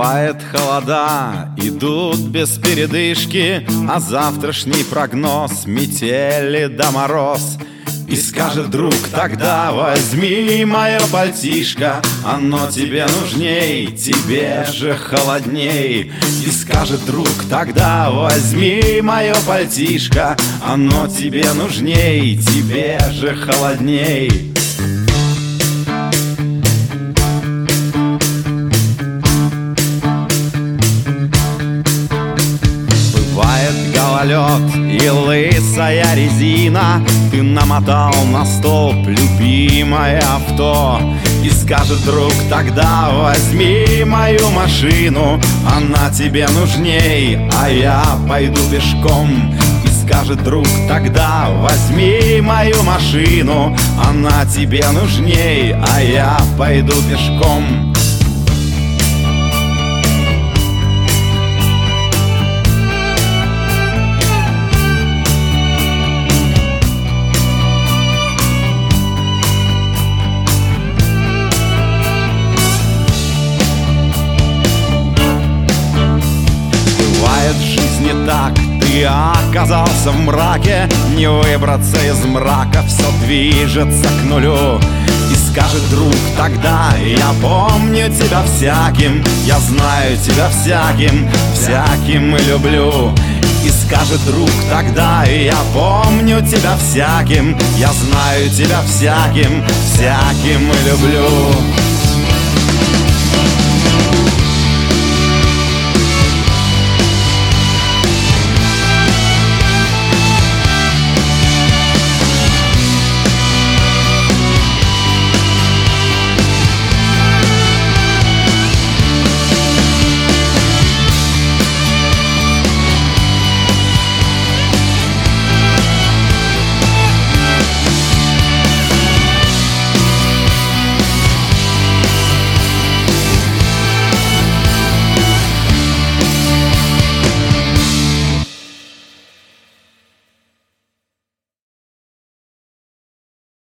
Бывает, холода идут без передышки, а завтрашний прогноз — метели да мороз. И скажет друг: тогда возьми мое пальтишко, оно тебе нужней, тебе же холодней. И скажет друг: тогда возьми мое пальтишко, оно тебе нужней, тебе же холодней. Бывает гололед и лысая резина, ты намотал на столб любимое авто. И скажет друг: тогда возьми мою машину, она тебе нужней, а я пойду пешком. И скажет друг: тогда возьми мою машину, она тебе нужней, а я пойду пешком. В жизни так, ты оказался в мраке, не выбраться из мрака, все движется к нулю. И скажет друг: тогда я помню тебя всяким, я знаю тебя всяким, всяким и люблю. И скажет друг: тогда я помню тебя всяким, я знаю тебя всяким, всяким и люблю.